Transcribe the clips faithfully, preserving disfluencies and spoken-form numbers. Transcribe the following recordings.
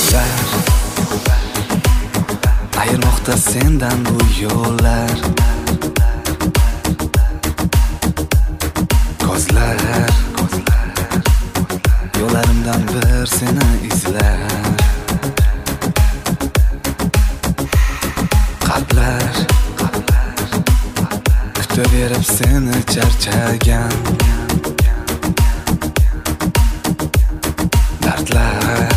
yo'llar ayirmoqda sendan bu yo'llar. Ko'zlar yo'llarimdan bir seni izlar. Qalblar kutaverib seni charchagan. Dardlar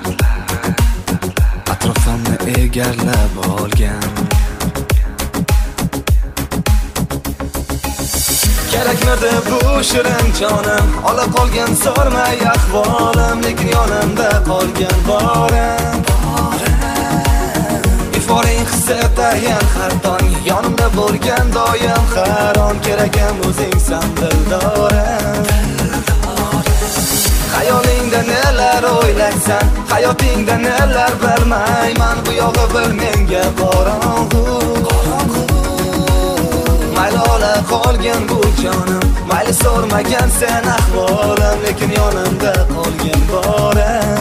atrofimni egallab olgan. Kerakmidi bu shirin jonim, ola qolgan sormay ahvolim, lekin yonimda qolgan borim. Iforing hissatagan har tong, yonimda bo'lgan doim har on. Kerakam o'zingsan dildorim. Hayolingda nelar o'ylaysan, hayotingda nelar bilmayman. Bu yog'i bir menga qorong'u. Mayli ola qolgan bu jonim, mayli sormagan sen ahvolim, lekin yonimda qolgan borim.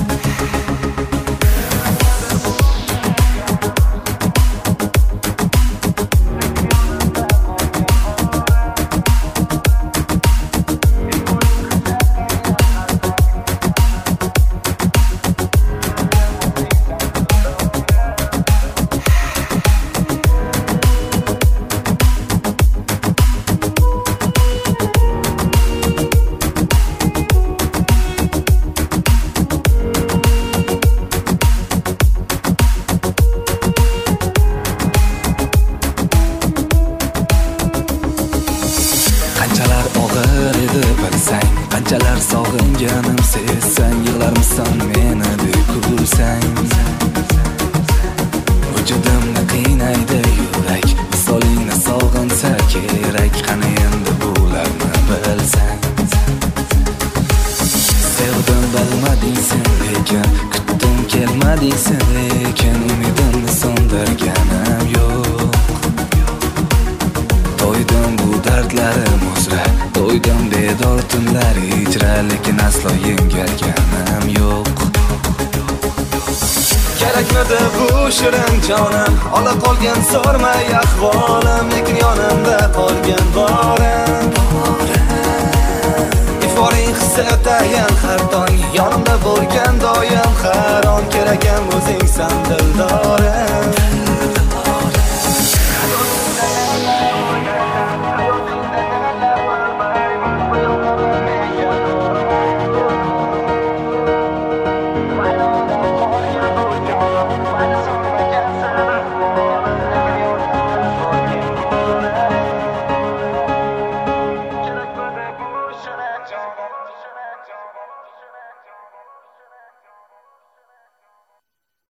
Qanchalar og'ir edi bilsang, qanchalar sog'inganim sezsang, yig'larmisan meni deb kulsang. Vujudimni qiynaydi yurak, visolingni sog'insa kerak. Qani endi bularni bilsang. Sevdim bilmading sen lekin, kutdim kelmading sen lekin, umidimni so'ndirganim yo'q. To'ydim bu dardlarim uzra, to'ydim bedor tunlar ijra, lekin aslo yengilganim yo'q. Kerakmidi bu shirin jonim, ola qolgan sormay ahvolim, lekin yonimda qolgan borim. Iforing hissatagan har tong, yonimda bo'lgan doim har on. Kerakam o'zingsan dildorim.